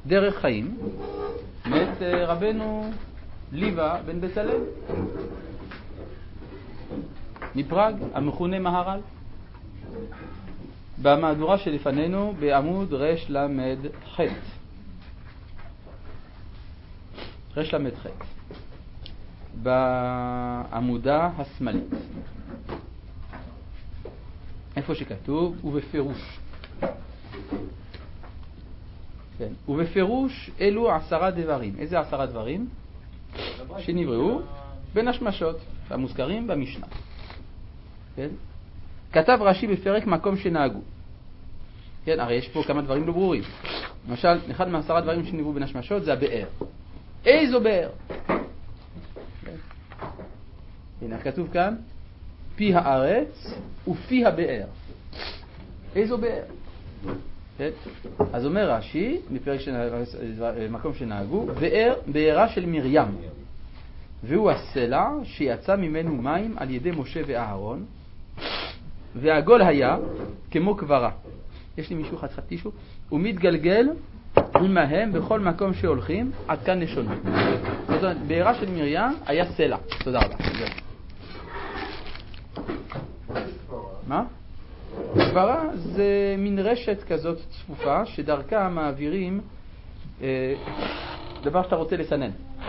דרך חיים, מת רבנו ליבה בן בצלאל מפראג, המכונה מהר"ל, במהדורה שלפנינו בעמוד רל"ח. רל"ח בעמודה השמאלית, איפה שכתוב ובפירוש. כן. ובפירוש אלו 10 דברים. איזה 10 דברים? שנבראו בין השמשות המוזכרים במשנה. כן? כתב רש"י בפרק מקום שנהגו. כן, הרי יש פה כמה דברים לא ברורים. למשל, אחד מ10 דברים שנבראו בין השמשות זה הבאר. איזו באר? כן. הנה, כתוב כאן פי הארץ ופי הבאר. איזו באר? כן? אז אומר רש"י בפרק מקום שנהגו, בארה של מרים, והוא הסלע שיצא ממנו מים על ידי משה ואהרון, והגול היה כמו קברה. יש לי מישהו חתיכת טישו? הוא מתגלגל עמהם בכל מקום שהולכים, עד כאן לשונו. זאת אומרת, בארה של מרים היה סלע. תודה רבה. מה? קברה זה מין רשת כזאת צפופה שדרכה מעבירים דבר שאתה רוצה לסנן.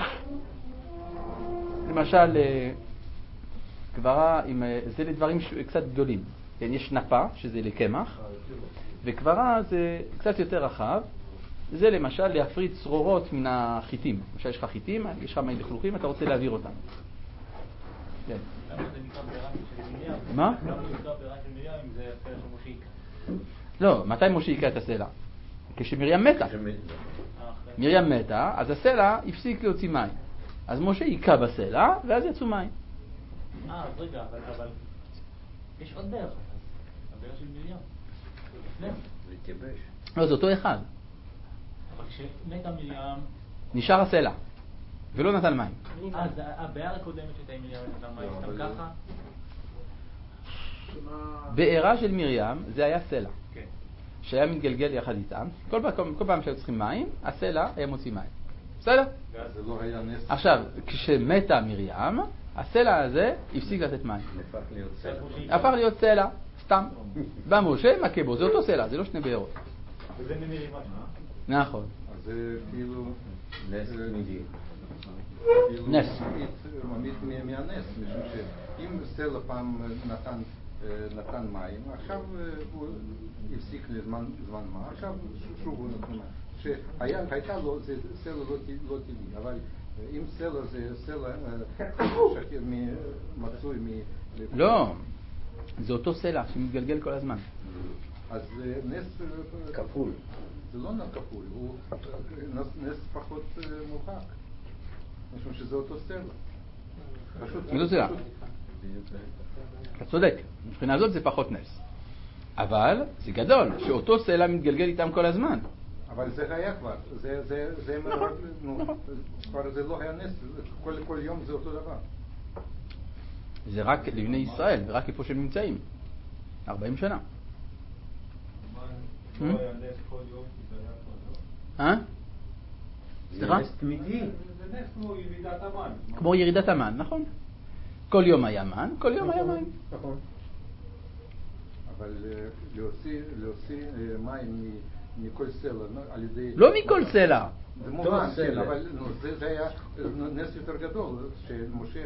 למשל, קברה זה לדברים קצת גדולים. יש נפה שזה לקמח, וקברה זה קצת יותר רחב. זה למשל להפריד צרורות מן החיטים. למשל יש לך חיטים, יש לך מים לכלוכים, אתה רוצה להעביר אותם. כן. למה זה נקרא בארה של מרים? מה? למה זה נקרא בארה של מרים אם זה הסלע של משה היכה? לא, מתי משה היכה את הסלע? כשמרים מתה. מרים מתה, אז הסלע הפסיק להוציא מים. אז משה היכה בסלע, ואז יצאו מים. אז רגע, אבל יש עוד באר. הבאר של מרים. לפני. זה התייבש. לא, זה אותו אחד. אבל כשמתה מרים... נשאר הסלע, ולא נתן מים. אז הבאר הקודמת שהייתה עם מרים נתן מים, סתם ככה? בארה של מרים זה היה סלע. כן. שהיה מתגלגל יחד איתם. כל פעם שהיו צריכים מים, הסלע היה מוציא מים. בסדר? ואז זה לא היה נס. עכשיו, כשמתה מרים, הסלע הזה הפסיק לתת מים. הפך להיות סלע, סתם. בא משה, מכה בו, זה אותו סלע, זה לא שני בארות. וזה ממירים משהו. נכון. אז זה כאילו נס תמידי. נס. ממית מהנס, משום שאם סלע פעם נתן מים, עכשיו הוא הפסיק לזמן מה, עכשיו שוב הוא נתן מים. שהייתה לו, זה סלע לא טבעי, אבל אם סלע זה סלע מצוי לא, זה אותו סלע שמתגלגל כל הזמן. אז נס כפול. זה לא נס כפול, הוא נס פחות מובהק, משום שזה אותו סלע. אותו סלע. אתה צודק, מבחינה זאת זה פחות נס. אבל זה גדול, שאותו סלע מתגלגל איתם כל הזמן. אבל זה היה כבר, כבר זה לא היה נס, כל יום זה אותו דבר. זה רק לבני ישראל, ורק איפה שהם נמצאים. 40 שנה. לא היה נס כל יום, זה היה כל יום. סליחה? נס תמידי. זה נס כמו ירידת המן. כמו ירידת המן, נכון. כל יום היה מן, כל יום היה מים. נכון. אבל להוציא מים מכל סלע על ידי... לא מכל סלע. זה מובן, כן, אבל זה היה נס יותר גדול, שמשה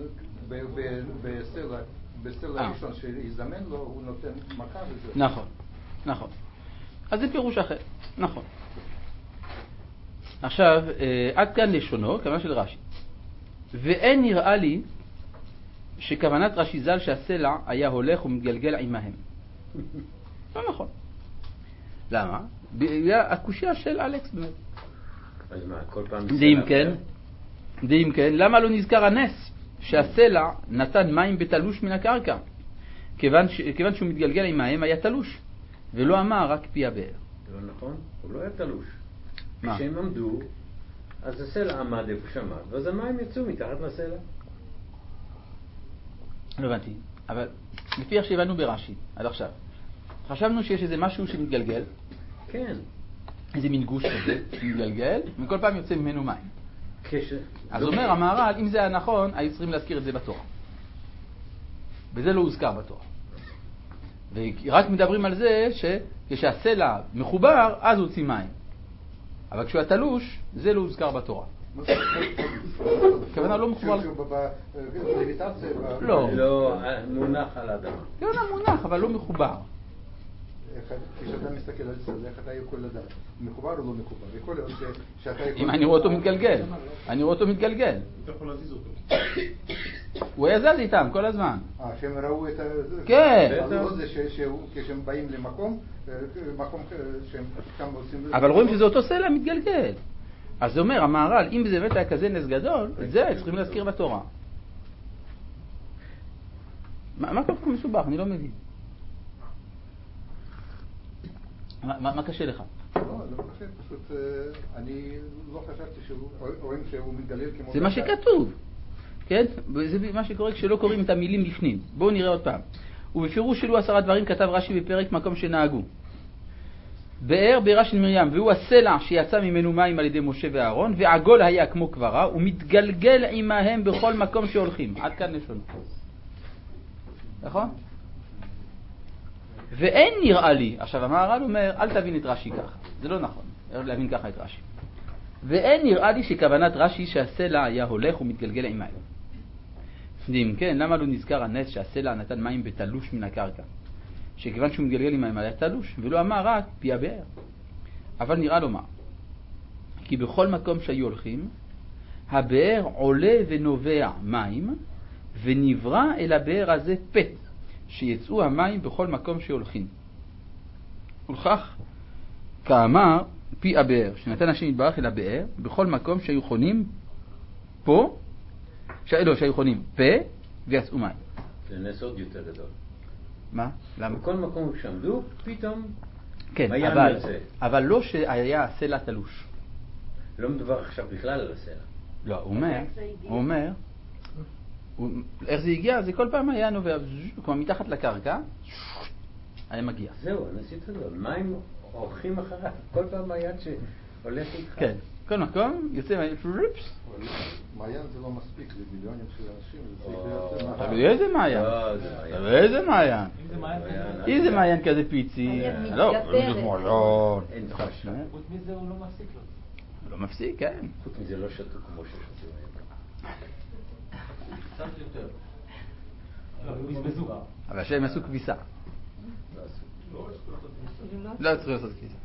בסלע ראשון שיזמן לו, הוא נותן מכה וזה. נכון, נכון. אז זה פירוש אחר, נכון. עכשיו, עד כאן לשונו, כמה של רש"י. ואין נראה לי שכוונת רש"י ז"ל שהסלע היה הולך ומתגלגל עמהם. לא נכון. למה? הקושיה של אלכס באמת. אז מה, כל פעם... דאם כן, למה לא נזכר הנס שהסלע נתן מים בתלוש מן הקרקע? כיוון שהוא מתגלגל עמהם היה תלוש, ולא אמר רק פי הבאר. לא נכון, הוא לא היה תלוש. מה? כשהם עמדו, אז הסלע עמד איפה שעמד, ואז המים יצאו מתחת לסלע. לא הבנתי, אבל לפי איך שהבנו ברש"י עד עכשיו, חשבנו שיש איזה משהו שמתגלגל. כן. איזה מין גוש כזה שמתגלגל, וכל פעם יוצא ממנו מים. אז אומר המהר"ל, אם זה היה נכון, היו צריכים להזכיר את זה בתורה. וזה לא הוזכר בתורה. ורק מדברים על זה שכשהסלע מחובר, אז הוציא מים. אבל כשהוא התלוש, זה לא הוזכר בתורה. כוונה לא מחובר. לא. לא, מונח על האדמה. כוונה מונח, אבל לא מחובר. כשאתה מסתכל על זה, איך אתה יכול לדעת? מחובר או לא מחובר? יכול להיות שאתה יכול... אם אני רואה אותו מתגלגל. אני רואה אותו מתגלגל. אתה יכול להזיז אותו. הוא היה זז איתם כל הזמן. שהם ראו את זה? כן. לא זה כשהם באים למקום, מקום שהם שם עושים... אבל רואים שזה אותו סלע מתגלגל. אז זה אומר, המהר"ל, אם זה באמת היה כזה נס גדול, את זה צריכים להזכיר בתורה. מה כל כך מסובך? אני לא מבין. מה קשה לך? לא קשה, פשוט אני לא חשבתי שרואים שהוא מתגלל כמו... זה מה שכתוב, כן? זה מה שקורה כשלא קוראים את המילים בפנים. בואו נראה עוד פעם. ובפירוש שלו 10 דברים כתב רש"י בפרק מקום שנהגו. באר בעירה של מרים, והוא הסלע שיצא ממנו מים על ידי משה ואהרון, ועגול היה כמו קברה, ומתגלגל עמהם בכל מקום שהולכים. עד כאן לשון. נכון? ואין נראה לי, עכשיו המהר"ל אומר, אל תבין את רש"י ככה, זה לא נכון, להבין ככה את רש"י. ואין נראה לי שכוונת רש"י שהסלע היה הולך ומתגלגל עם מים. יודעים, כן, למה לא נזכר הנס שהסלע נתן מים בתלוש מן הקרקע? שכיוון שהוא מתגלגל עם מים היה תלוש, ולא אמר רק פי הבאר. אבל נראה לומר, כי בכל מקום שהיו הולכים, הבאר עולה ונובע מים, ונברא אל הבאר הזה פת, שיצאו המים בכל מקום שהולכים. ולכך, כאמר פי הבאר, שנתן השם יתברך אל הבאר, בכל מקום שהיו חונים פה, שהיו חונים פה, ויצאו מים. זה נס עוד יותר גדול. מה? למה? בכל מקום שעמדו, פתאום כן, אבל לא שהיה הסלע תלוש. לא מדובר עכשיו בכלל על הסלע. לא, הוא אומר, איך זה הגיע? זה כל פעם היה נובע, כמו מתחת לקרקע, היה מגיע. זהו, הנס גדול. מים הולכים אחריו. כל פעם היד שהולך איתך. כן, כל מקום יוצא מים, מעיין זה לא מספיק, זה מיליונים של אנשים, זה צריך להיות... תביא איזה מעיין? תביא איזה מעיין? אם זה מעיין כזה פיצי, לא, זה מעיין. אין חשב. חוץ מזה הוא לא מפסיק לו. לא מפסיק, כן. חוץ מזה לא שתו כמו ששתו היום. קצת יותר. לא, בזבזו. אבל שהם עשו כביסה. לא צריכים לעשות כביסה.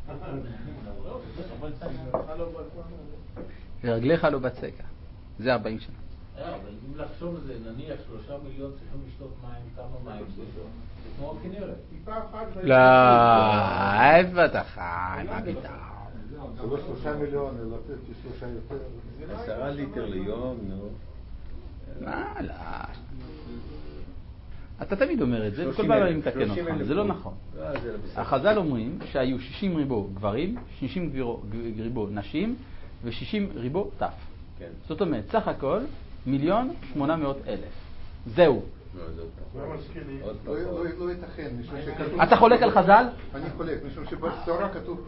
ורגליך לא בצקה. זה 40 שנה. אבל אם לחשוב על זה, נניח 3 מיליון צריכים לשתות מים, כמה מים זה כמו הכנרת. לא, איפה אתה חי? מה פתאום? זה לא 3 מיליון, אלא 3 יותר. 10 ליטר ליום, נו. מה? לא. אתה תמיד אומר את זה, וכל פעם אני מתקן אותך, זה לא נכון. החז"ל אומרים שהיו 60 ריבו גברים, 60 ריבו נשים, ו60 ריבו טף. זאת אומרת, סך הכל 1,800,000. זהו. לא ייתכן, משום שכתוב... אתה חולק על חז"ל? אני חולק, משום שבתורה כתוב...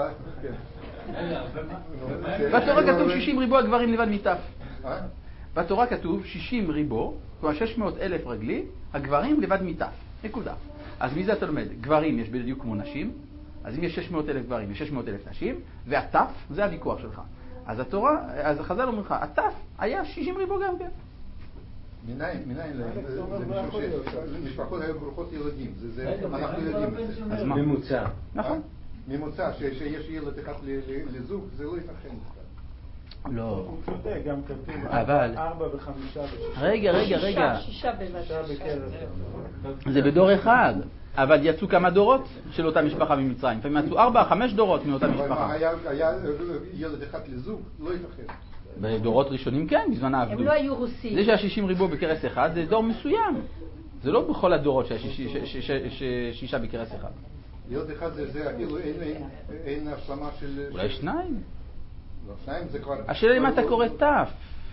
בתורה כתוב 60 ריבו הגברים לבד מטף. בתורה כתוב 60 ריבו, כלומר 600,000 רגלי, הגברים לבד מטף. נקודה. אז מזה אתה לומד? גברים יש בדיוק כמו נשים, אז אם יש 600,000 גברים, יש 600,000 נשים, והטף, זה הוויכוח שלך. אז התורה, אז החז"ל אומר לך, הטף היה 60 ריבו גם כן. מניין להם, זה משום שמשפחות היו ברוכות ילדים, אנחנו יודעים את זה. אז מה? ממוצע. נכון. ממוצע, שיש ילד אחד לזוג, זה לא ייתכן. לא. הוא צודק, גם כתוב אבל... 4 ו5 ו6. רגע. 6 בקרב. זה בדור אחד. אבל יצאו כמה דורות של אותה משפחה ממצרים. לפעמים יצאו 4-5 דורות מאותה משפחה. היה ילד אחד לזוג, לא ייתכן. בדורות ראשונים כן, בזמן העבדות. הם לא היו רוסים. זה שה60 ריבו בקרס אחד, זה דור מסוים. זה לא בכל הדורות שה6 בקרס אחד. ילד אחד זה אפילו אין השלמה של... אולי 2. לא, 2 זה כבר... השאלה למה אתה קורא תף?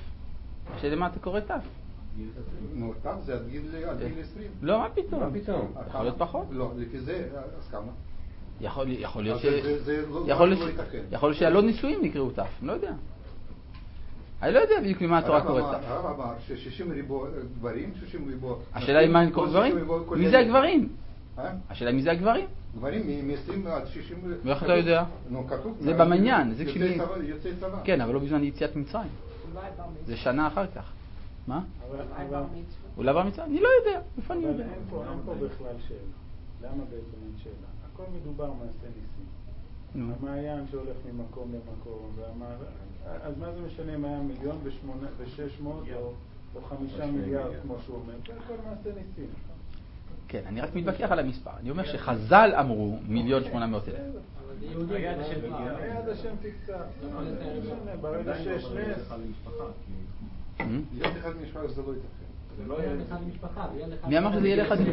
נו, תף זה עד גיל 20. לא, מה פתאום? מה פתאום? יכול להיות פחות. לא, לפי זה, אז כמה? יכול להיות יכול להיות שהלא נישואים נקראו תף, אני לא יודע. אני לא יודע בדיוק ממה התורה קוראת תף. הרב אמר ש60 ריבו גברים, 60 ריבו... השאלה היא מה הם קוראים גברים? מי זה הגברים? השאלה היא מי זה הגברים? גברים מ-20 עד 60... ואיך אתה יודע? זה במניין. יוצאי צבא. כן, אבל לא בזמן יציאת מצרים. זה שנה אחר כך. מה? אולי בר מצווה? אני לא יודע. איפה אני יודע? אין פה בכלל שאלה. למה בעצם אין שאלה? הכל מדובר מעשה ניסים. המעיין שהולך ממקום למקום. אז מה זה משנה אם היה 1,600,000 או 5 מיליארד כמו שהוא אומר? זה הכל מעשה ניסים. כן, אני רק מתווכח על המספר. אני אומר שחז"ל אמרו 1,800,000. היד השם תקצר. ברגע שיש נס. יד אחד משפחה זה לא ייתכן. זה לא יד אחד משפחה, זה יד אחד... מי אמר שזה ילד אחד?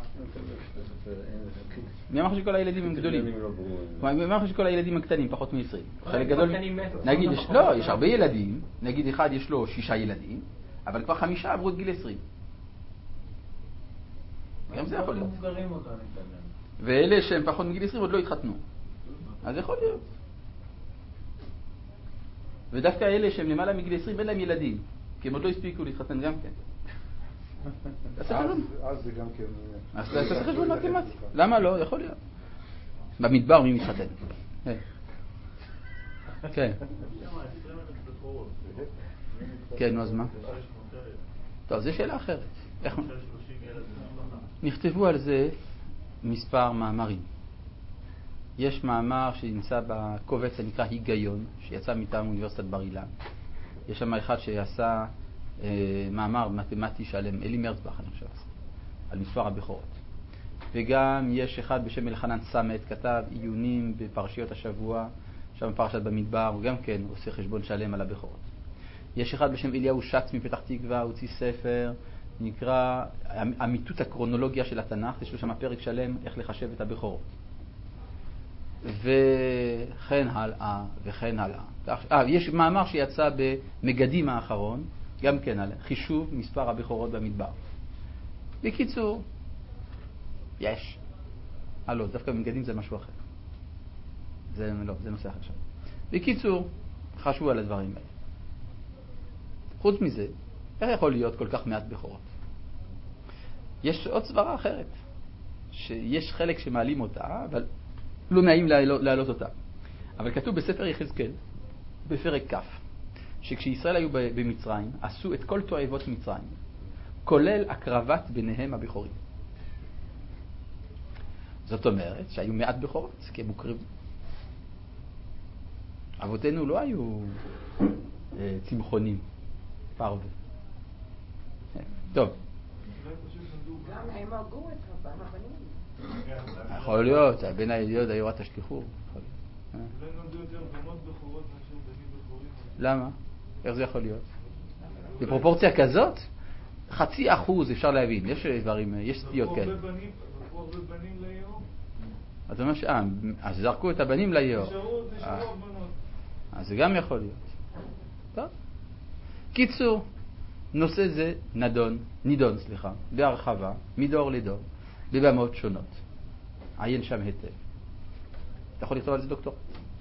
מי אמר שכל הילדים הם גדולים? מי אמר שכל הילדים הם קטנים, פחות מ-20? חלק גדול... נגיד, לא, יש הרבה ילדים. נגיד אחד יש לו 6 ילדים, אבל כבר 5 עברו את גיל 20. גם זה יכול להיות. ואלה שהם פחות מגיל 20 עוד לא התחתנו. אז יכול להיות. ודווקא אלה שהם למעלה מגיל 20 אין להם ילדים, כי הם עוד לא הספיקו להתחתן גם כן. אז זה גם כן... אז תעשה חשבון מתמטי. למה לא? יכול להיות. במדבר מי מתחתן? כן. כן, נו אז מה? טוב, זו שאלה אחרת. נכתבו על זה מספר מאמרים. יש מאמר שנמצא בקובץ הנקרא היגיון, שיצא מטעם אוניברסיטת בר אילן. יש שם אחד שעשה מאמר מתמטי שלם, אלי מרצבך אני חושב, על מספר הבכורות. וגם יש אחד בשם אלחנן סמט, כתב עיונים בפרשיות השבוע, שם פרשת במדבר, הוא גם כן עושה חשבון שלם על הבכורות. יש אחד בשם אליהו שץ מפתח תקווה, הוא הוציא ספר, נקרא אמיתות הקרונולוגיה של התנ"ך, יש לו שם פרק שלם איך לחשב את הבכורות. וכן הלאה, וכן הלאה. יש מאמר שיצא במגדים האחרון, גם כן על חישוב מספר הבכורות במדבר. בקיצור, יש. לא, דווקא במגדים זה משהו אחר. זה לא, זה נושא אחר שם. בקיצור, חשבו על הדברים האלה. חוץ מזה, איך יכול להיות כל כך מעט בכורות? יש עוד סברה אחרת, שיש חלק שמעלים אותה, אבל לא נעים להעלות אותה. אבל כתוב בספר יחזקאל, בפרק כ', שכשישראל היו במצרים, עשו את כל תועבות מצרים, כולל הקרבת ביניהם הבכורים. זאת אומרת שהיו מעט בכורות, כי הם הוקרבו. אבותינו לא היו צמחונים, פרווה. טוב. גם הם הרגו את הבנים. יכול להיות, בין הידיעות היו רק תשכחו. אולי נולדו יותר בנות בכורות מאשר בנים בכורים. למה? איך זה יכול להיות? בפרופורציה כזאת? 0.5% אפשר להבין. יש דברים, יש סטיות כאלה. זרקו הרבה בנים ליאור. אתה אומר אז זרקו את הבנים ליאור. נשארו הבנות. אז זה גם יכול להיות. טוב. קיצור, נושא זה נידון, בהרחבה, מדור לדור, בבמות שונות. עיין שם היטב. אתה יכול לכתוב על זה דוקטור?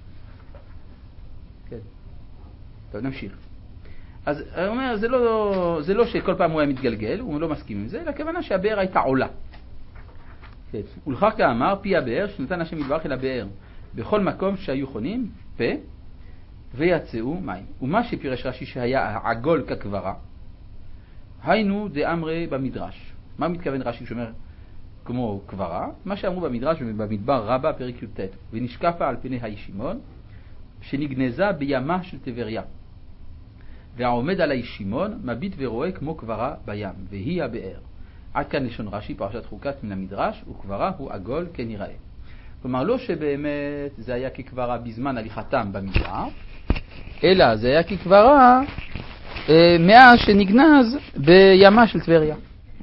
כן. טוב, נמשיך. אז הוא אומר, זה לא שכל פעם הוא היה מתגלגל, הוא לא מסכים עם זה, אלא הכוונה שהבאר הייתה עולה. כן. ולכך כאמר, פי הבאר, שנתן השם יתברך אל הבאר, בכל מקום שהיו חונים, פה, ויצאו מים. ומה שפירש רש"י שהיה עגול כקברה, היינו דאמרי במדרש. מה מתכוון רש"י שאומר כמו קברה? מה שאמרו במדרש במדבר רבה פרק י"ט, ונשקפה על פני הישימון שנגנזה בימה של טבריה, והעומד על הישימון מביט ורואה כמו קברה בים, והיא הבאר. עד כאן לשון רש"י פרשת חוקת מן המדרש, וקברה הוא עגול כנראה. כלומר לא שבאמת זה היה כקברה בזמן הליכתם במדבר, אלא זה היה כקברה מאז שנגנז בימה של טבריה.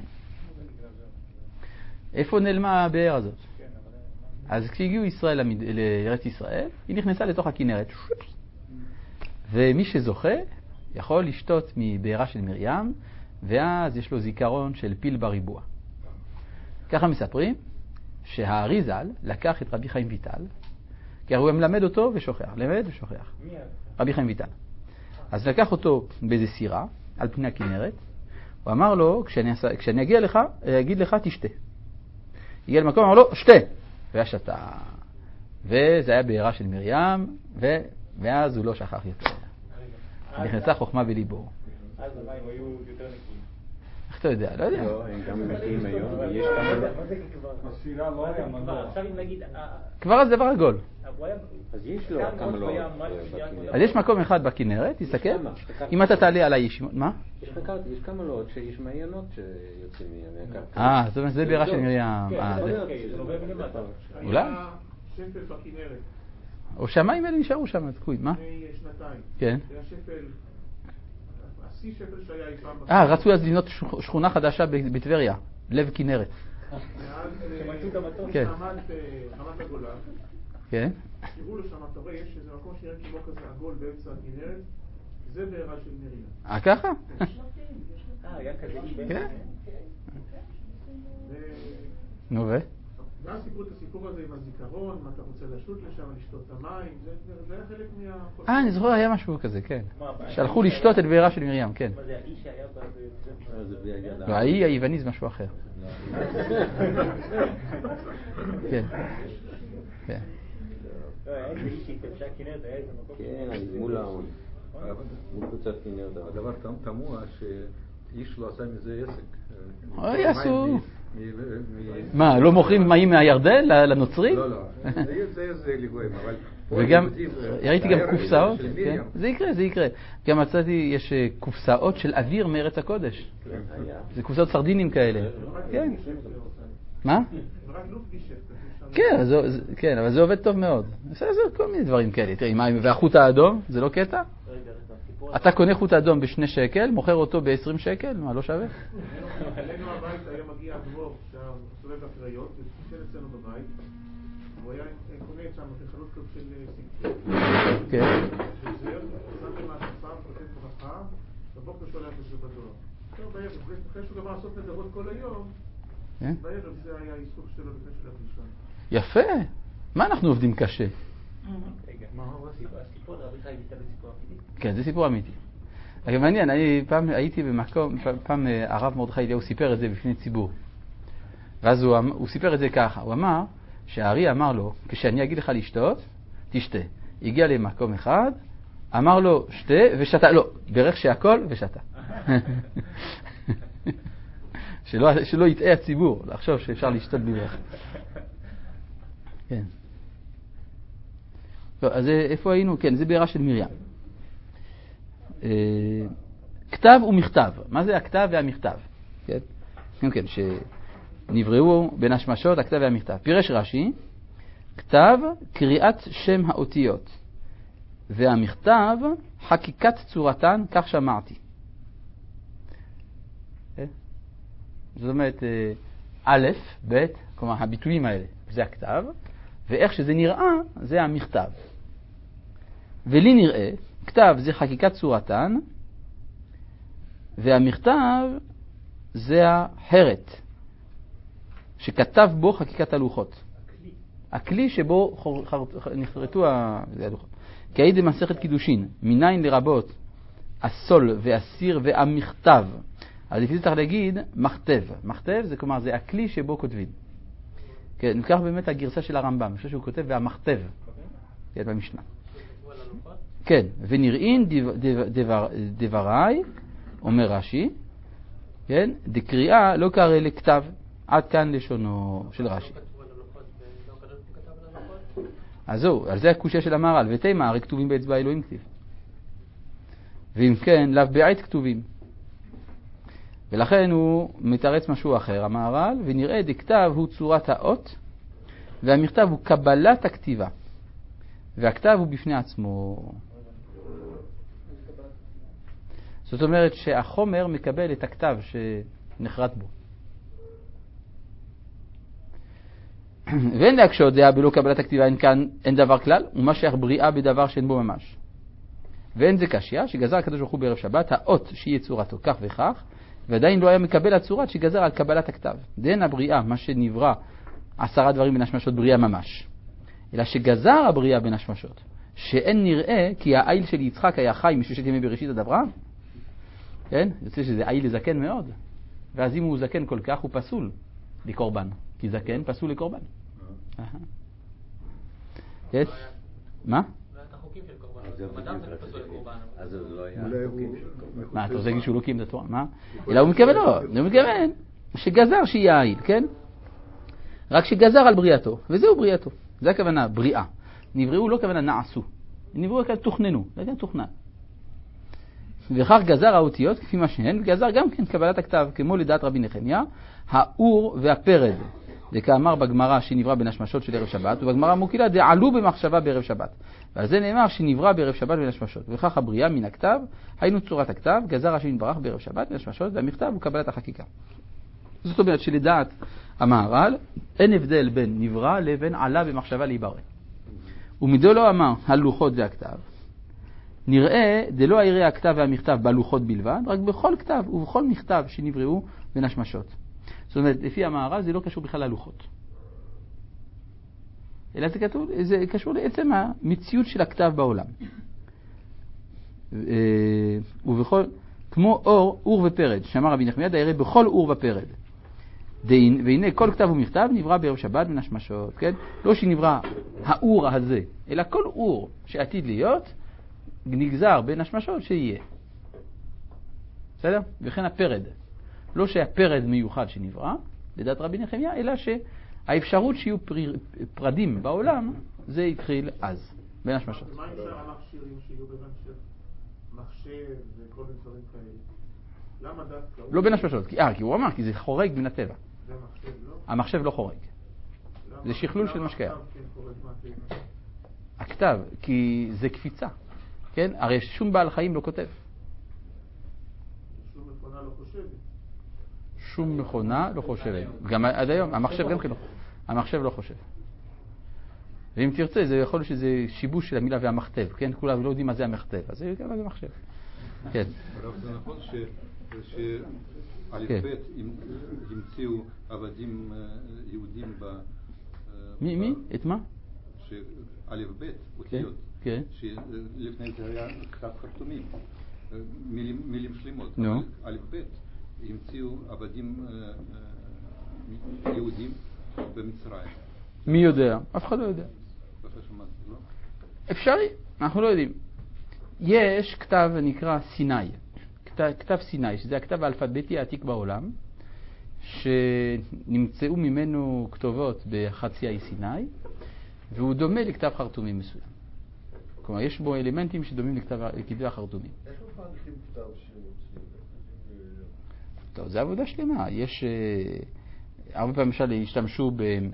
איפה נעלמה הבאר הזאת? אז כשהגיעו ישראל לארץ ישראל, היא נכנסה לתוך הכנרת. ומי שזוכה יכול לשתות מבארה של מרים, ואז יש לו זיכרון של פיל בריבוע. ככה מספרים שהארי ז"ל לקח את רבי חיים ויטל, כי הוא מלמד אותו ושוכח, למד ושוכח. רבי חיים ויטל. אז לקח אותו באיזה סירה, על פני הכנרת, הוא אמר לו, כשאני אגיע לך, אגיד לך תשתה. הגיע למקום, אמר לו, שתה! והיה שתה. וזה היה בעירה של מרים, ואז הוא לא שכח יותר. נכנסה חוכמה בליבו. אז המים היו יותר נקיים. איך אתה יודע? לא יודע. לא, הם גם נקיים היום, יש מה זה כבר? בסירה לא היה מנוע. עכשיו אם נגיד... כבר זה דבר עגול. אז יש לו כמה לא. אז יש מקום אחד בכנרת, תסתכל. אם אתה תעלה על הישימות, מה? יש כמה לא, שיש מעיינות שיוצאים מהקרקע. זאת אומרת, זה בעירה של מרים. אולי? שפל בכנרת. או שהמים האלה נשארו שם, תקועים, מה? לפני שנתיים. כן. היה שפל, השיא שפל שהיה אי פעם. רצו אז לבנות שכונה חדשה בטבריה, לב כנרת. מאז כן. רמת הגולן. כן. תראו לו שם, אתה רואה, יש איזה מקום שנראה כמו כזה עגול באמצע הכנרת, זה בעירה של מרים. ככה? היה כזה אי כן. נו ו? ואז סיפרו את הסיפור הזה עם הזיכרון, מה אתה רוצה לשוט לשם, לשתות את המים, זה היה חלק מה... אני זוכר, היה משהו כזה, כן. שהלכו לשתות את בעירה של מרים, כן. מה זה, האיש שהיה לא, האי היווני זה משהו אחר. כן. כן. לא, היה איזה איש שהתפשע כנרת, היה איזה מקום... כן, מול ההון. מול קבוצת כנרת. הדבר תמוה שאיש לא עשה מזה עסק. יעשו. מה, לא מוכרים מים מהירדן לנוצרים? לא, לא. זה לגויים, אבל... וגם, ראיתי גם קופסאות, זה יקרה. גם מצאתי, יש קופסאות של אוויר מארץ הקודש. זה קופסאות סרדינים כאלה. כן. מה? כן, אבל זה עובד טוב מאוד. זה כל מיני דברים כאלה. תראי, והחוט האדום, זה לא קטע? אתה קונה חוט אדום ב2 שקל, מוכר אותו ב20 שקל? מה, לא שווה? אלינו הבית היה מגיע הדבור שסובב הקריות, ותשאל אצלנו בבית, הוא היה קונה את שם בחנות כזאת של סקטים. כן. וזר, שם עם השפה, פרטית ברכה, בבוקר שולח את זה בדואר. טוב, בערב, אחרי שהוא גמר לעשות נדבות כל היום, בערב זה היה העיסוק שלו לפני של הפגישה. יפה. מה אנחנו עובדים קשה? הסיפור רבי חיים ויטל זה סיפור אמיתי? כן, זה סיפור אמיתי. אבל מעניין, אני פעם הייתי במקום, פעם הרב מרדכי אליהו סיפר את זה בפני ציבור. ואז הוא סיפר את זה ככה, הוא אמר שהארי אמר לו, כשאני אגיד לך לשתות, תשתה. הגיע למקום אחד, אמר לו שתה ושתה, לא, ברך שהכל ושתה. שלא יטעה הציבור, לחשוב שאפשר לשתות בברך. כן. לא, אז איפה היינו? כן, זה בעירה של מרים. כתב ומכתב. מה זה הכתב והמכתב? כן, כן, שנבראו בין השמשות, הכתב והמכתב. פירש רש"י, כתב קריאת שם האותיות, והמכתב חקיקת צורתן, כך שמעתי. זאת אומרת, א', ב', כלומר הביטויים האלה, זה הכתב, ואיך שזה נראה, זה המכתב. ולי נראה, כתב זה חקיקת צורתן, והמכתב זה החרת, שכתב בו חקיקת הלוחות. הכלי שבו נחרטו הלוחות. כעיד במסכת קידושין, מניין לרבות הסול והסיר והמכתב. אז לפי זה צריך להגיד מכתב. מכתב זה כלומר, זה הכלי שבו כותבים. כן, ניקח באמת הגרסה של הרמב"ם, אני חושב שהוא כותב והמכתב. כן, במשנה. כן, ונראים דבריי, אומר רש"י, כן, דקריאה לא קרא לכתב, עד כאן לשונו של רש"י. אז זהו, על זה הקושיה של המהר"ל, ותימה, הרי כתובים באצבע אלוהים כתיב. ואם כן, לאו בעית כתובים. ולכן הוא מתרץ משהו אחר, המהר"ל, ונראה דכתב הוא צורת האות, והמכתב הוא קבלת הכתיבה. והכתב הוא בפני עצמו. זאת אומרת שהחומר מקבל את הכתב שנחרט בו. ואין להקשות דעה בלא קבלת הכתיבה, אין דבר כלל, ומה שייך בריאה בדבר שאין בו ממש. ואין זה קשיא, שגזר הקדוש ברוך הוא בערב שבת, האות שיהיה צורתו כך וכך, ועדיין לא היה מקבל הצורת שגזר על קבלת הכתב. דהן הבריאה, מה שנברא 10 דברים בין השמשות בריאה ממש, אלא שגזר הבריאה בין השמשות, שאין נראה כי העיל של יצחק היה חי מששת ימי בראשית עד אברהם. כן? יוצא שזה עיל זקן מאוד, ואז אם הוא זקן כל כך הוא פסול לקורבן, כי זקן פסול לקורבן. יש? מה? אז זה לא היה חוקים של קורבן. מה, אתה רוצה להגיד שהוא לא קיים את התורה? מה? אלא הוא מתכוון לא, הוא מתכוון שגזר שיהיה העיל, כן? רק שגזר על בריאתו, וזהו בריאתו. זה הכוונה, בריאה. נבראו לא כוונה נעשו, נבראו כוונה תוכננו, זה כן תוכנן. וכך גזר האותיות כפי מה שהן, וגזר גם כן קבלת הכתב, כמו לדעת רבי נחמיה, האור והפרד. וכאמר בגמרא שנברא בין השמשות של ערב שבת, ובגמרא מוקילה דעלו במחשבה בערב שבת. ועל זה נאמר שנברא בערב שבת בין השמשות. וכך הבריאה מן הכתב, היינו צורת הכתב, גזר השם יתברך בערב שבת בין השמשות, והמכתב הוא קבלת החקיקה. זאת אומרת שלדעת המהר"ל, אין הבדל בין נברא לבין עלה במחשבה להיברא. ומדו לא אמר הלוחות והכתב, נראה דלא יראה הכתב והמכתב בלוחות בלבד, רק בכל כתב ובכל מכתב שנבראו בין השמשות. זאת אומרת, לפי המהר"ל זה לא קשור בכלל ללוחות. אלא זה קשור לעצם המציאות של הכתב בעולם. ובכל, כמו אור ופרד, שאמר רבי נחמיה, דהרי בכל אור ופרד. והנה כל כתב ומכתב נברא בערב שבת בין השמשות, כן? לא שנברא האור הזה, אלא כל אור שעתיד להיות, נגזר בין השמשות שיהיה. בסדר? וכן הפרד. לא שהפרד מיוחד שנברא, לדעת רבי נחמיה, אלא שהאפשרות שיהיו פרדים בעולם, זה התחיל אז, בין השמשות. ומה עם שאר המכשירים שיהיו בבנשב? מחשב וכל מיני דברים כאלה? למה דווקא? לא בין השמשות, כי הוא אמר, כי זה חורג מן הטבע. זה מחשב, לא? המחשב לא חורג. זה שכלול של מה שקיים. הכתב, כי זה קפיצה. כן? הרי שום בעל חיים לא כותב. שום מכונה לא חושבת. שום מכונה לא חושבת. גם עד היום, המחשב גם כן לא. המחשב לא חושב. ואם תרצה, זה יכול להיות שזה שיבוש של המילה והמכתב, כן? כולם לא יודעים מה זה המכתב, אז זה גם המחשב. כן. זה נכון שא' ב' המציאו עבדים יהודים מי? את מה? שא' ב' אותיות. כן. שלפני זה היה כתב חרטומים, מילים שלמות. נו. א' ב' המציאו עבדים יהודים במצרים. מי יודע? אף אחד לא יודע. לא? אפשרי, אנחנו לא יודעים. יש כתב נקרא סיני, כתב סיני, שזה הכתב האלפביתי העתיק בעולם, שנמצאו ממנו כתובות בחצי האי סיני, והוא דומה לכתב חרטומים מסוים. כלומר, יש בו אלמנטים שדומים לכתבי החרטומים. איך מפענחים כתב טוב, זה עבודה שלמה. יש הרבה פעמים למשל השתמשו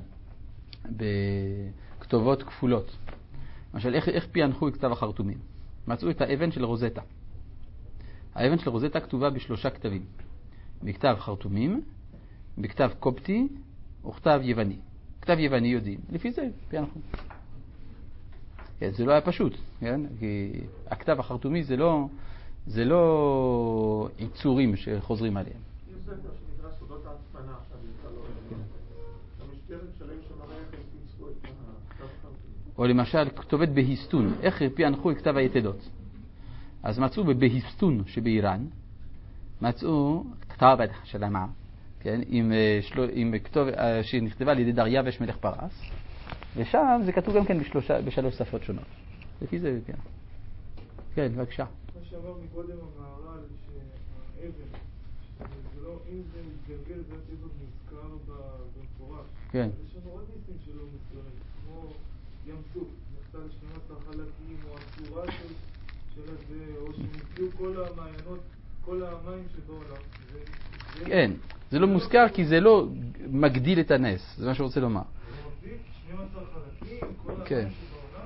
בכתובות כפולות. למשל, איך פענחו את כתב החרטומים? מצאו את האבן של רוזטה. האבן של רוזטה כתובה ב3 כתבים. בכתב חרטומים, בכתב קופטי וכתב יווני. כתב יווני יודעים, לפי זה פענחו. כן, זה לא היה פשוט, כן? כי הכתב החרטומי זה לא עיצורים שחוזרים עליהם. יש ספר שנקרא סודות ההצפנה, עכשיו נקרא לו. גם יש פרק שלם שמראה איך הם פיצחו את הכתב החרטומי. או למשל כתובת בהיסטון, איך פענחו את כתב היתדות. אז מצאו בהיסטון שבאיראן, מצאו כתובת שלמה, כן? עם כתובת שנכתבה על ידי דריווש מלך פרס, ושם זה כתוב גם כן ב3 שפות שונות. לפי זה, כן. כן, בבקשה. מה שאמר מקודם המהר"ל, שהאבן, זה לא, אם זה מתגלגל, זה הטבע מוזכר במפורש. כן. יש לנו עוד ניסים שלא מוזכרים, כמו ים סוף, נחצה 12 חלקים, או הצורה של הזה, או שנמצאו כל המעיינות, כל המים שבעולם. כן, זה לא מוזכר כי זה לא מגדיל את הנס, זה מה שרוצה לומר. 12 חלקים, כל המים כן. שבעולם.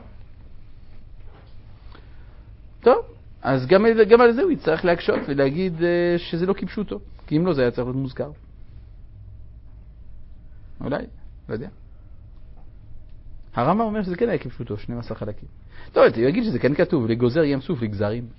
טוב, אז גם על זה הוא יצטרך להקשות ולהגיד שזה לא כיבשותו, כי אם לא זה היה צריך להיות מוזכר. אולי, לא יודע. הרמב"ם אומר שזה כן היה כיבשותו, 12 חלקים. טוב, אתה יגיד שזה כן כתוב, לגוזר ים סוף לגזרים.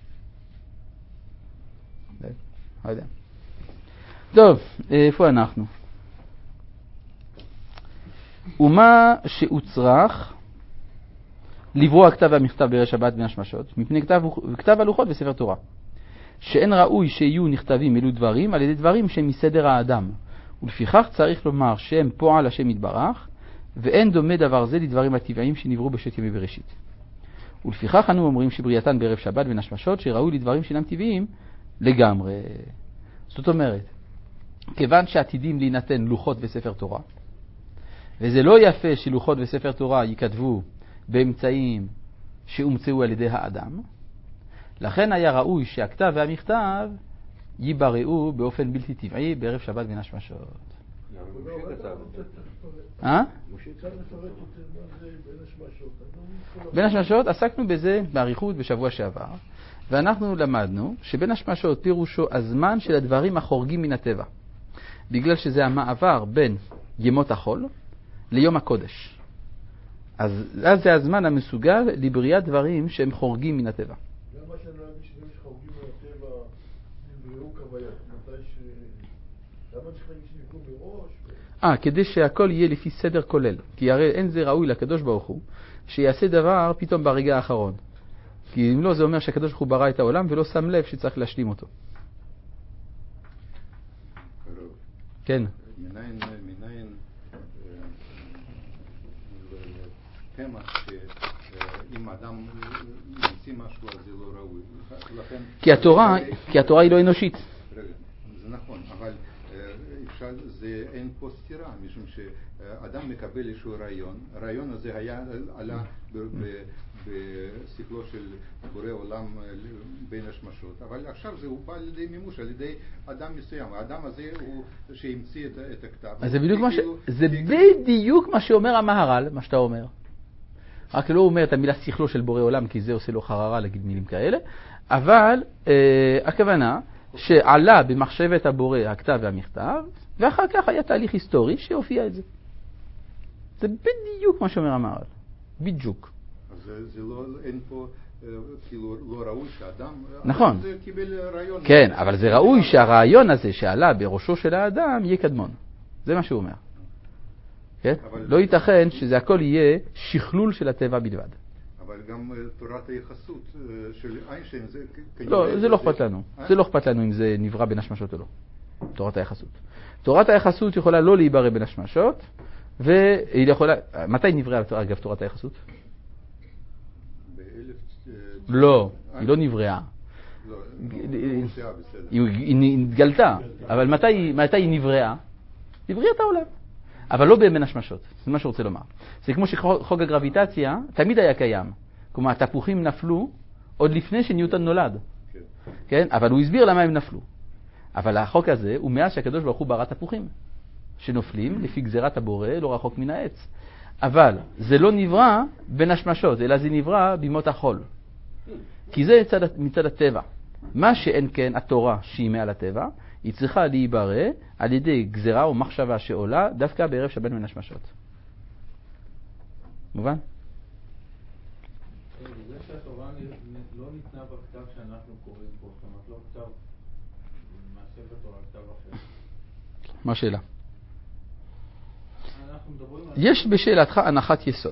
לא יודע. טוב, איפה אנחנו? ומה שהוצרך לברוא הכתב והמכתב בערב שבת בין השמשות, מפני כתב הלוחות וספר תורה, שאין ראוי שיהיו נכתבים אלו דברים על ידי דברים שהם מסדר האדם, ולפיכך צריך לומר שהם פועל השם יתברך, ואין דומה דבר זה לדברים הטבעיים שנבראו בשת ימי בראשית. ולפיכך אנו אומרים שבריאתן בערב שבת בין השמשות שראוי לדברים שאינם טבעיים לגמרי. זאת אומרת, כיוון שעתידים להינתן לוחות וספר תורה, וזה לא יפה שלוחות וספר תורה ייכתבו באמצעים שהומצאו על ידי האדם, לכן היה ראוי שהכתב והמכתב ייבראו באופן בלתי טבעי בערב שבת בין השמשות. בין השמשות עסקנו בזה בעריכות בשבוע שעבר, ואנחנו למדנו שבין השמשות פירושו הזמן של הדברים החורגים מן הטבע, בגלל שזה המעבר בין ימות החול ליום הקודש. אז זה הזמן המסוגל לבריאת דברים שהם חורגים מן הטבע. למה שאני לא אגיד שדברים שחורגים מן הטבע נבראו כוויה? למה צריך להגיד שנבראו מראש? כדי שהכל יהיה לפי סדר כולל. כי הרי אין זה ראוי לקדוש ברוך הוא שיעשה דבר פתאום ברגע האחרון. כי אם לא, זה אומר שהקדוש ברוך הוא ברא את העולם ולא שם לב שצריך להשלים אותו. כן. מניין תמה שאם אדם ימציא משהו אז זה לא ראוי. כי התורה היא לא אנושית. רגע, זה נכון, אבל זה אין פה סתירה, משום שאדם מקבל איזשהו רעיון, הרעיון הזה עלה בשכלו של בורא עולם בין השמשות, אבל עכשיו זה הוא בא על ידי מימוש, על ידי אדם מסוים. האדם הזה הוא שהמציא את הכתב. אז זה בדיוק מה שאומר המהר"ל, מה שאתה אומר. רק לא אומר את המילה שכלו של בורא עולם, כי זה עושה לו חררה להגיד מילים כאלה, אבל הכוונה שעלה במחשבת הבורא הכתב והמכתב, ואחר כך היה תהליך היסטורי שהופיע את זה. זה בדיוק מה שאומר המהר"ל. בדיוק. אז זה לא, אין פה, כאילו, לא ראוי שאדם... נכון. זה קיבל רעיון. כן, אבל זה ראוי שהרעיון הזה שעלה בראשו של האדם יהיה קדמון. זה מה שהוא אומר. כן? לא ייתכן שזה הכל יהיה שכלול של הטבע בלבד. אבל גם תורת היחסות של איינשטיין זה... לא, זה לא אכפת לנו. זה לא אכפת לנו אם זה נברא בין השמשות או לא. תורת היחסות. תורת היחסות יכולה לא להיברא בין השמשות, והיא יכולה... מתי נבראה אגב תורת היחסות? לא, היא לא נבראה. היא נתגלתה, אבל מתי היא נבראה? לבריאת העולם. אבל לא בין השמשות, זה מה שרוצה לומר. זה כמו שחוק הגרביטציה תמיד היה קיים. כלומר, התפוחים נפלו עוד לפני שניוטון נולד. כן? אבל הוא הסביר למה הם נפלו. אבל החוק הזה הוא מאז שהקדוש ברוך הוא ברא תפוחים, שנופלים לפי גזירת הבורא לא רחוק מן העץ. אבל זה לא נברא בין השמשות, אלא זה נברא בימות החול. כי זה מצד הטבע. מה שאין כן התורה שהיא מעל הטבע, היא צריכה להיברא על ידי גזירה או מחשבה שעולה דווקא בערב שבת בין השמשות. מובן? זה שהתורה לא ניתנה בכתב שאנחנו קוראים פה, זאת אומרת לא כתב מעשה בתורה, כתב אחר. מה השאלה? יש בשאלתך הנחת יסוד.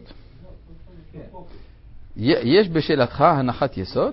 יש בשאלתך הנחת יסוד.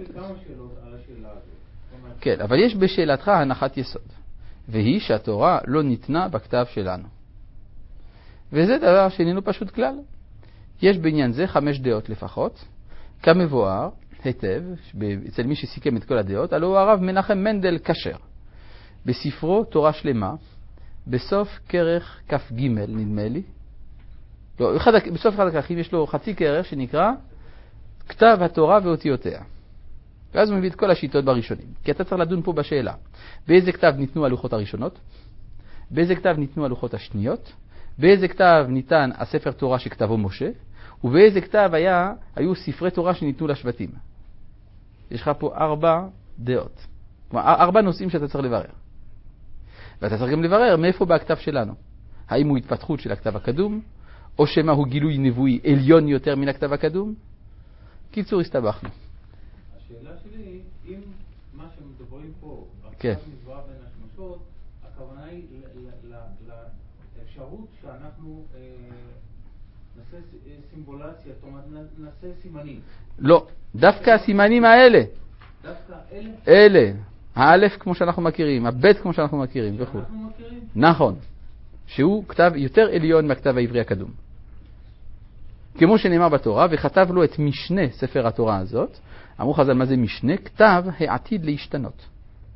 כן, אבל יש בשאלתך הנחת יסוד. והיא שהתורה לא ניתנה בכתב שלנו. וזה דבר שאיננו פשוט כלל. יש בעניין זה 5 דעות לפחות, כמבואר היטב, אצל מי שסיכם את כל הדעות, הלוא הוא הרב מנחם מנדל כשר. בספרו תורה שלמה, בסוף כרך כ"ג נדמה לי, לא, בסוף אחד הכרכים יש לו חצי כרך שנקרא כתב התורה ואותיותיה. ואז הוא מביא את כל השיטות בראשונים. כי אתה צריך לדון פה בשאלה. באיזה כתב ניתנו הלוחות הראשונות? באיזה כתב ניתנו הלוחות השניות? באיזה כתב ניתן הספר תורה שכתבו משה? ובאיזה כתב היו ספרי תורה שניתנו לשבטים? יש לך פה 4 דעות. כלומר, 4 נושאים שאתה צריך לברר. ואתה צריך גם לברר מאיפה בא הכתב שלנו. האם הוא התפתחות של הכתב הקדום? או שמה הוא גילוי נבואי עליון יותר מן הכתב הקדום? קיצור, הסתבכנו. השאלה שלי היא, אם מה שמדברים פה, בכתב נברא בין השמשות, הכוונה היא לאפשרות שאנחנו נעשה סימבולציה, זאת אומרת, נעשה סימנים. לא, דווקא הסימנים האלה. דווקא אלה? אלה. האלף כמו שאנחנו מכירים, הבית כמו שאנחנו מכירים וכו'. אנחנו מכירים? נכון. שהוא כתב יותר עליון מהכתב העברי הקדום. כמו שנאמר בתורה, וכתב לו את משנה ספר התורה הזאת. אמרו חז"ל, מה זה משנה? כתב העתיד להשתנות.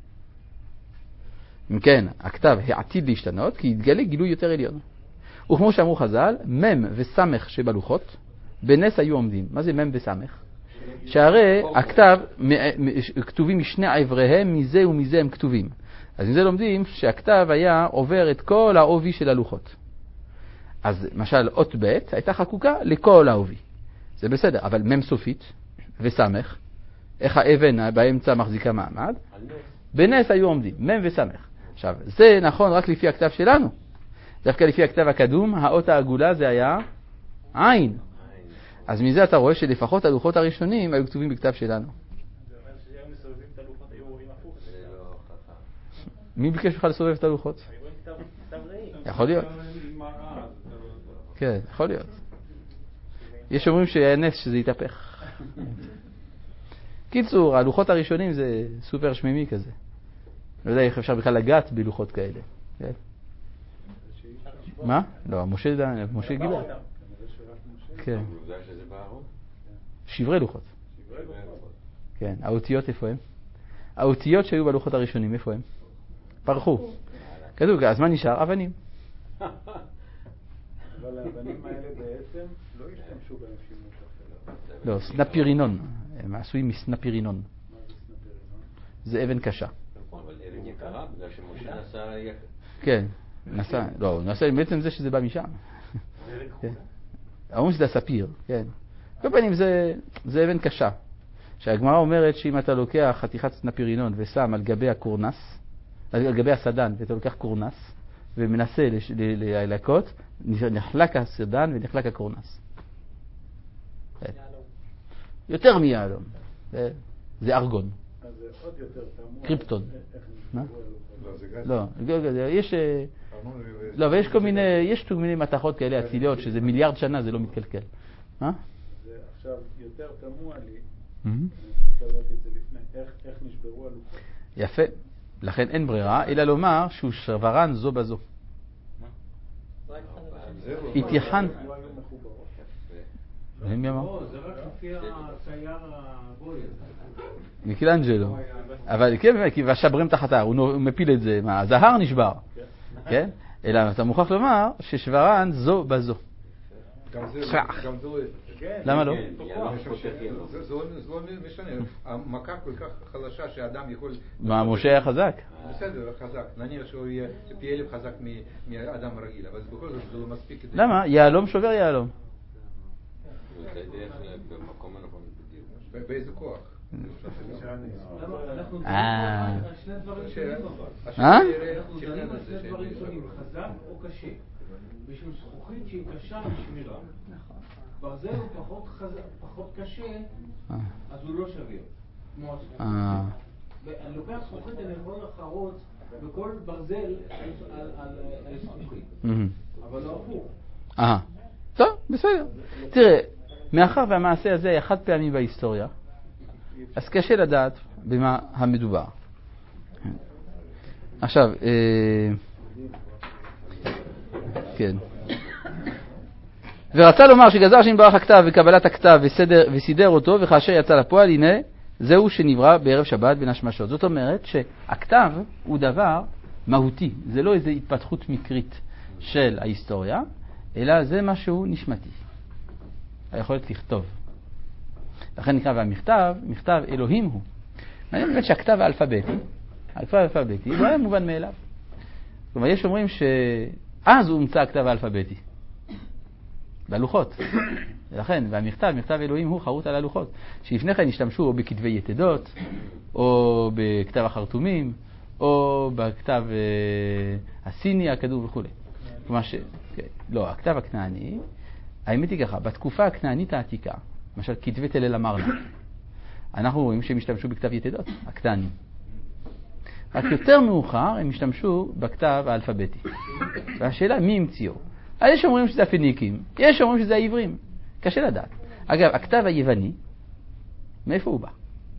אם כן, הכתב העתיד להשתנות, כי יתגלה גילוי יותר עליון. וכמו שאמרו חז"ל, מם וסמך שבלוחות, בנס היו עומדים. מה זה מם וסמך? שהרי הכתב כתובים משני עבריהם, מזה ומזה הם כתובים. אז מזה לומדים שהכתב היה עובר את כל העובי של הלוחות. אז למשל אות ב' הייתה חקוקה לכל העובי. זה בסדר, אבל מם סופית וסמך, איך האבן באמצע מחזיקה מעמד? בנס היו עומדים, מם וסמך. עכשיו, זה נכון רק לפי הכתב שלנו. דווקא לפי הכתב הקדום, האות העגולה זה היה עין. אז מזה אתה רואה שלפחות הלוחות הראשונים היו כתובים בכתב שלנו. זה אומר שהיום מסובבים את הלוחות, היו רואים הפוך. מי ביקש לך לסובב את הלוחות? היו רואים כתב ראי. יכול להיות. כן, יכול להיות. יש אומרים שהיה נס שזה יתהפך. קיצור, הלוחות הראשונים זה סופר שמימי כזה. לא יודע איך אפשר בכלל לגעת בלוחות כאלה. מה? לא, משה גילה. כן. שברי לוחות. כן, האותיות איפה הם? האותיות שהיו בלוחות הראשונים, איפה הם? פרחו. כתוב, אז מה נשאר? אבנים. אבל האבנים האלה בעצם לא השתמשו בהם שימוש אחר. לא, סנפירינון. הם עשויים מסנפירינון. מה זה סנפירינון? זה אבן קשה. אבל אבן יקרה, בגלל שמשה נסע... כן, נסע, בעצם זה שזה בא משם. אומרים שזה הספיר, כן. כל פעמים זה אבן קשה. שהגמרא אומרת שאם אתה לוקח חתיכת סנפירינון ושם על גבי הקורנס, על גבי הסדן, ואתה לוקח קורנס, ומנסה ללקות, נחלק הסדן ונחלק הקורנס. יותר מיהלום. זה ארגון. אז זה עוד יותר תמוה. קריפטון. מה? לא, יש... לא, אבל יש כל מיני מתכות כאלה אציליות, שזה מיליארד שנה, זה לא מתקלקל. מה? זה עכשיו יותר תמוה לי, אני פשוט לדעתי את זה לפני, איך נשברו הלוחות. יפה. לכן אין ברירה, אלא לומר שהוא שברן זו בזו. התייחן. זה רק לפי הצייר הגוי. מיקלאנג'לו. אבל כן, כי והשברים תחתיו, הוא מפיל את זה, מה, הזהר נשבר. כן? אלא אתה מוכרח לומר ששברן זו בזו. גם זה לא... למה לא? זה לא משנה. המכה כל כך חלשה שהאדם יכול... מה, משה היה חזק? בסדר, חזק. נניח שהוא יהיה פי אלף חזק מאדם רגיל, אבל בכל זאת זה לא מספיק. למה? יהלום שובר יהלום. באיזה כוח? אנחנו דנים על שני דברים שונים, חזק או קשה. בשביל זכוכית שהיא קשה לשמירה. ברזל הוא פחות קשה, אז הוא לא שביר. כמו הזכוכית. אני לוקח זכוכית, אני יכול לחרוץ בכל ברזל על זכוכית. אבל לא הפוך. טוב, בסדר. תראה, מאחר והמעשה הזה היה חד פעמי בהיסטוריה, אז קשה לדעת במה המדובר. עכשיו, כן. ורצה לומר שגזר שנברח הכתב וקבלת הכתב וסידר אותו, וכאשר יצא לפועל, הנה, זהו שנברא בערב שבת בין השמשות. זאת אומרת שהכתב הוא דבר מהותי, זה לא איזו התפתחות מקרית של ההיסטוריה, אלא זה משהו נשמתי. היכולת לכתוב. לכן נקרא והמכתב, מכתב אלוהים הוא. מעניין באמת שהכתב האלפביתי, לא היה מובן מאליו. כלומר, יש אומרים שאז הוא הומצא הכתב האלפביתי. בלוחות. ולכן, והמכתב, מכתב אלוהים הוא חרוט על הלוחות. שלפני כן השתמשו או בכתבי יתדות, או בכתב החרטומים, או בכתב הסיני הקדום וכו'. כלומר לא, הכתב הכנעני, האמת היא ככה, בתקופה הכנענית העתיקה, למשל כתבי תל אל אמרנה, אנחנו רואים שהם השתמשו בכתב יתדות, הכנעני. רק יותר מאוחר הם השתמשו בכתב האלפביתי. והשאלה מי המציאו? יש אומרים שזה הפיניקים, יש אומרים שזה העברים. קשה לדעת. אגב, הכתב היווני, מאיפה הוא בא?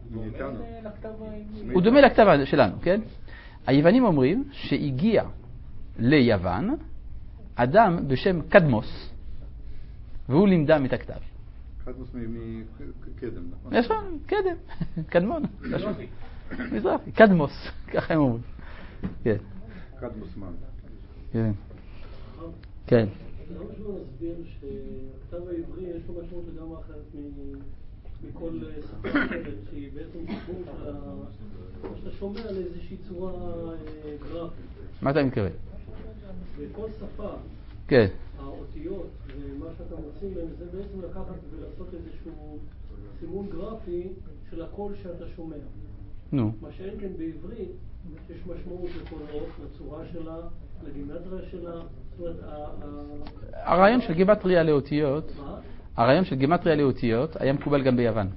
הוא דומה לכתב שלנו, כן? היוונים אומרים שהגיע ליוון אדם בשם קדמוס, והוא לימדם את הכתב. קדמוס מקדם, נכון? נכון, קדם, קדמון. מזרחי, קדמוס, ככה הם אומרים. כן. קדמוס מן. כן. כן. למה שלא נסביר שהכתב העברי יש לו משמעות לגמרי אחרת מכל שפה אחרת, שהיא בעצם סיפור שאתה שומע על איזושהי צורה גרפית. מה אתה מתכוון? בכל שפה, כן. האותיות ומה שאתה מוצאים להם זה בעצם לקחת ולעשות איזשהו סימון גרפי של הקול שאתה שומע. נו. מה שאין כן בעברית, יש משמעות לכל אות, לצורה שלה, לגימטריה שלה. זאת אומרת, הרעיון של גימטריה לאותיות, הרעיון של גימטריה לאותיות היה מקובל גם ביוון.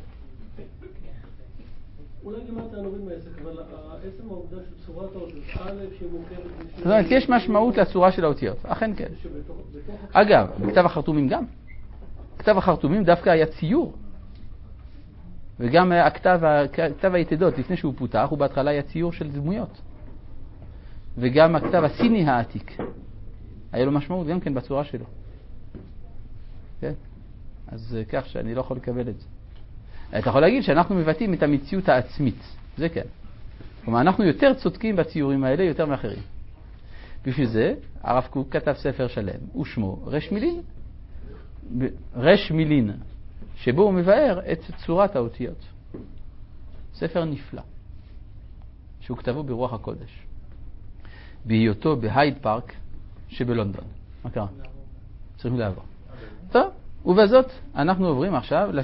אולי גימטריה נוריד מהעסק, אבל עצם העובדה של צורת האותיות, א' שהיא מורכבת... זאת אומרת, יש משמעות לצורה של האותיות, אכן כן. אגב, בכתב החרטומים גם. כתב החרטומים דווקא היה ציור. וגם כתב היתדות, לפני שהוא פותח, הוא בהתחלה היה ציור של דמויות. וגם הכתב הסיני העתיק, היה לו משמעות גם כן בצורה שלו. כן? אז כך שאני לא יכול לקבל את זה. אתה יכול להגיד שאנחנו מבטאים את המציאות העצמית. זה כן. כלומר, אנחנו יותר צודקים בציורים האלה יותר מאחרים. בשביל זה, הרב קוק כתב ספר שלם, ושמו רש מילין. רש מילין, שבו הוא מבאר את צורת האותיות. ספר נפלא, שהוא כתבו ברוח הקודש. בהיותו בהייד פארק שבלונדון. מה קרה? צריכים לעבור. טוב, ובזאת אנחנו עוברים עכשיו